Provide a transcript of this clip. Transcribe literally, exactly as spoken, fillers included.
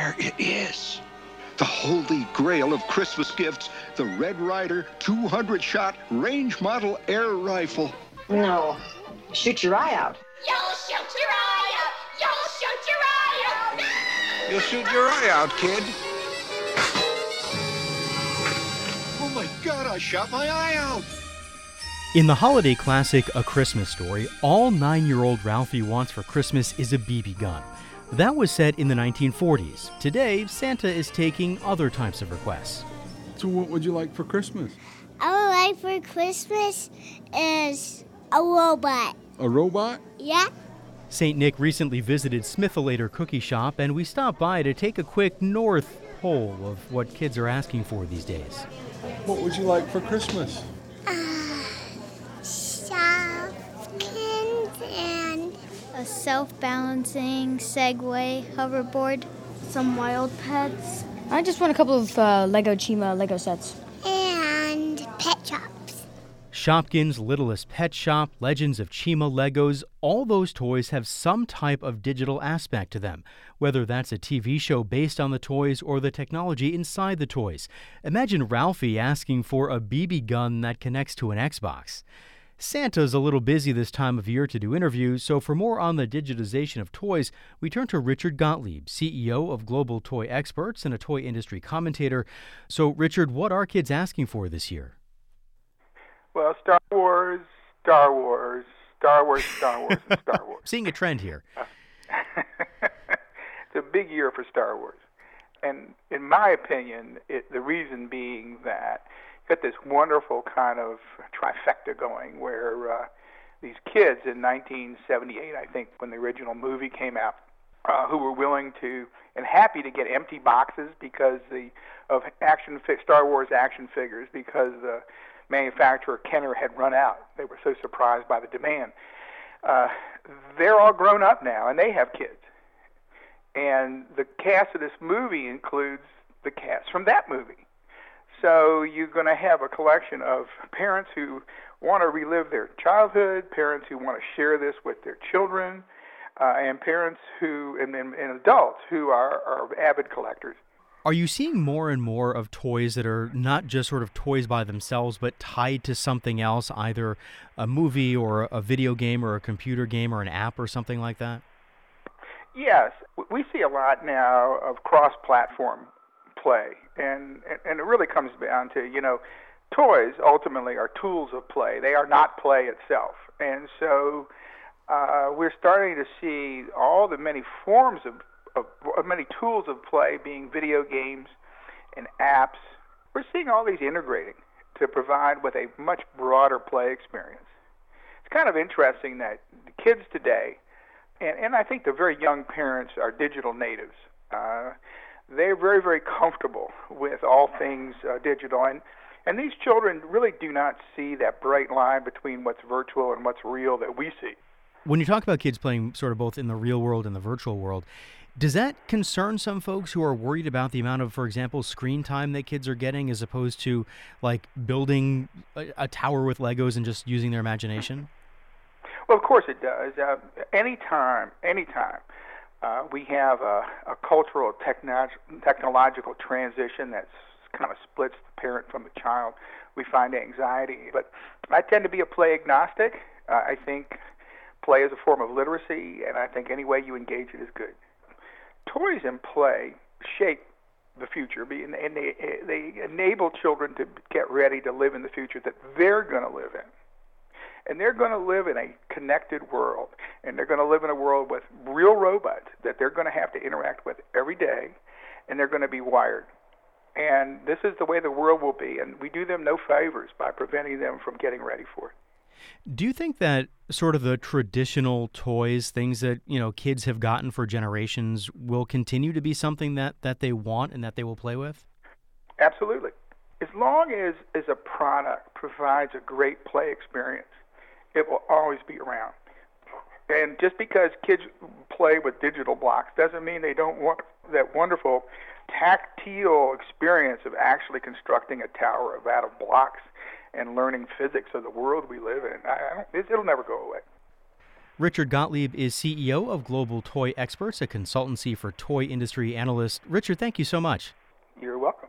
There it is. The holy grail of Christmas gifts, the Red Ryder two hundred shot range model air rifle. No, shoot your eye out. You'll shoot your eye out. You'll shoot your eye out. No! You'll shoot your eye out, kid. Oh my God, I shot my eye out. In the holiday classic A Christmas Story, all nine-year-old Ralphie wants for Christmas is a B B gun. That was set in the nineteen forties. Today, Santa is taking other types of requests. So what would you like for Christmas? I would like for Christmas is a robot. A robot? Yeah. Saint Nick recently visited Smitholater Cookie Shop, and we stopped by to take a quick North Pole of what kids are asking for these days. What would you like for Christmas? Shopkins and a self-balancing Segway hoverboard. Some wild pets. I just want a couple of uh, Lego Chima Lego sets. and pet shops. Shopkins, Littlest Pet Shop, Legends of Chima Legos, all those toys have some type of digital aspect to them, whether that's a T V show based on the toys or the technology inside the toys. Imagine Ralphie asking for a B B gun that connects to an Xbox. Santa's a little busy this time of year to do interviews, so for more on the digitization of toys, we turn to Richard Gottlieb, C E O of Global Toy Experts and a toy industry commentator. So, Richard, what are kids asking for this year? Well, Star Wars, Star Wars, Star Wars, Star Wars, and Star Wars. Seeing a trend here. It's a big year for Star Wars. And in my opinion, it, the reason being that you got this wonderful kind of trifecta going where uh, these kids in nineteen seventy-eight, I think, when the original movie came out, uh, who were willing to and happy to get empty boxes because the of action fi- Star Wars action figures because the manufacturer Kenner had run out. They were so surprised by the demand. Uh, they're all grown up now, and they have kids. And the cast of this movie includes the cast from that movie. So you're going to have a collection of parents who want to relive their childhood, parents who want to share this with their children, uh, and parents who, and, and, and adults who are, are avid collectors. Are you seeing more and more of toys that are not just sort of toys by themselves, but tied to something else, either a movie or a video game or a computer game or an app or something like that? Yes. We see a lot now of cross-platform play, and, and it really comes down to, you know, toys ultimately are tools of play. They are not play itself. And so uh, we're starting to see all the many forms of Of, of many tools of play being video games and apps. We're seeing all these integrating to provide with a much broader play experience. It's kind of interesting that the kids today, and, and I think the very young parents are digital natives. Uh, they're very, very comfortable with all things uh, digital, and, and these children really do not see that bright line between what's virtual and what's real that we see. When you talk about kids playing sort of both in the real world and the virtual world, does that concern some folks who are worried about the amount of, for example, screen time that kids are getting as opposed to like building a, a tower with Legos and just using their imagination? Well, of course it does. Uh, anytime, anytime uh, we have a, a cultural techno- technological transition that kind of splits the parent from the child, we find anxiety. But I tend to be a play agnostic. Uh, I think play is a form of literacy, and I think any way you engage it is good. Toys and play shape the future, and they, they enable children to get ready to live in the future that they're going to live in. And they're going to live in a connected world, and they're going to live in a world with real robots that they're going to have to interact with every day, and they're going to be wired. And this is the way the world will be, and we do them no favors by preventing them from getting ready for it. Do you think that sort of the traditional toys, things that, you know, kids have gotten for generations, will continue to be something that, that they want and that they will play with? Absolutely. As long as, as a product provides a great play experience, it will always be around. And just because kids play with digital blocks doesn't mean they don't want that wonderful tactile experience of actually constructing a tower out of blocks and learning physics of the world we live in. I, I don't, it'll never go away. Richard Gottlieb is C E O of Global Toy Experts, a consultancy for toy industry analysts. Richard, thank you so much. You're welcome.